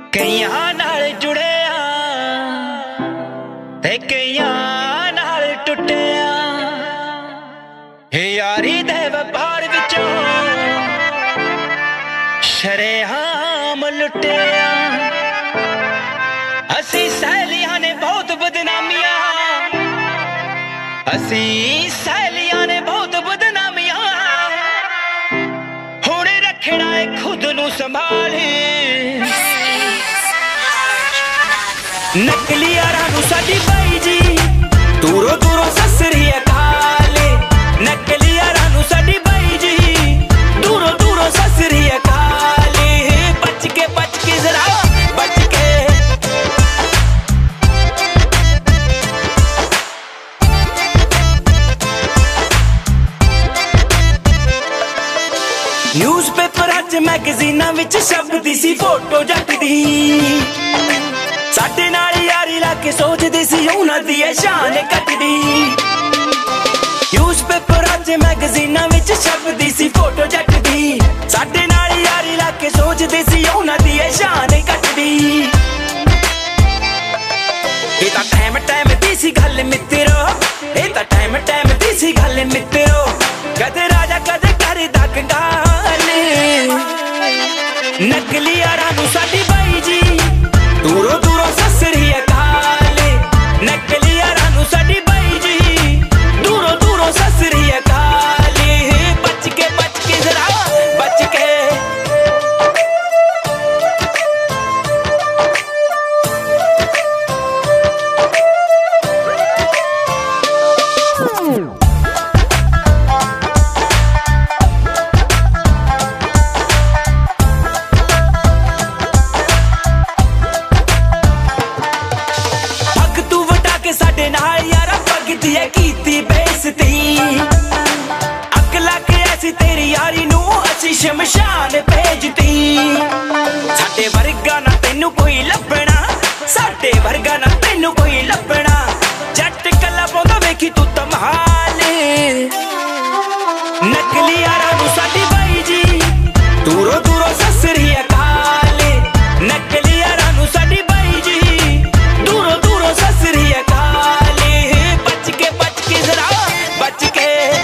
कईयां नाल जुड़े ते कईयां नाल टुटे यारी दे व्यापार विचों शरेआम लुटे असी सहेलियां ने बहुत बदनामियां असी सहेलियां ने बहुत बदनामियां हुण रखना है खुद नू संभाले नकली यारां नू साडी बाई जी दूरों दूरों ससरी अकाल नकली यारां नू साडी बाई जी दूरों दूरों ससरी अकाल बच के जरा बच के न्यूज़पेपर अज मैगजीनां विच छपदी सी फोटो जट दी साडे नाल यारी ला के सोचदी सी उन्हां दी शान कटदी न्यूज़पेपर अज मैगजीनां विच छपदी सी फोटो जट दी साडे नाल यारी ला के सोचदी सी उन्हां दी शान कटदी ये तां टाइम दी सी गल मित्रो ये तां टाइम दी सी गल मित्रो कदे राजा कदे करदा कंगाल नकली यारां नू साडी बाई जी दूरों दूरों ससरी अकाल नकली यारां नू साडी बाई जी दूरों दूरों ससरी अकाल बच के जरा बच के साडे नाल यारा भगती है कीती बेइज्जती अक लग ऐसी तेरी यारी नू असी शमशान भेजती साडे वर्गा ना तैनू कोई लभना साडे वर्गा ना तैनू कोई लभना जट कला पाउंदा वेखी तू तमाल नकली यारा नू साडी बाई जी दूरों दूरों ससरी अकाल नकली यारा नू साडी बाई जी दूरों दूरों ससरी अकाल बच के जरा बच के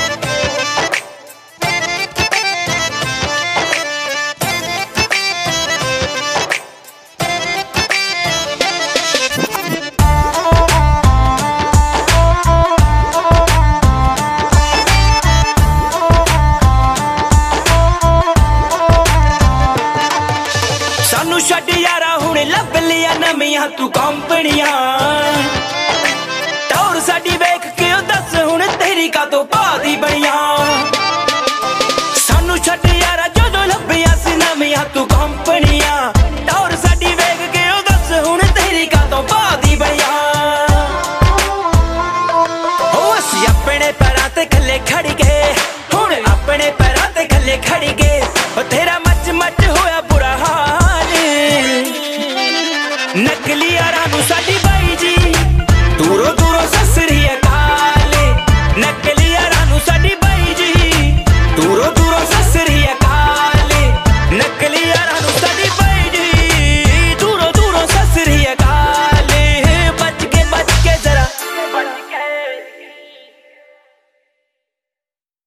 सानू छड्ड यारा हुण लभ लिया नवियां तू कंपनियां टौर साडी वेख के दस हुण तेरी कातों पादी बनियां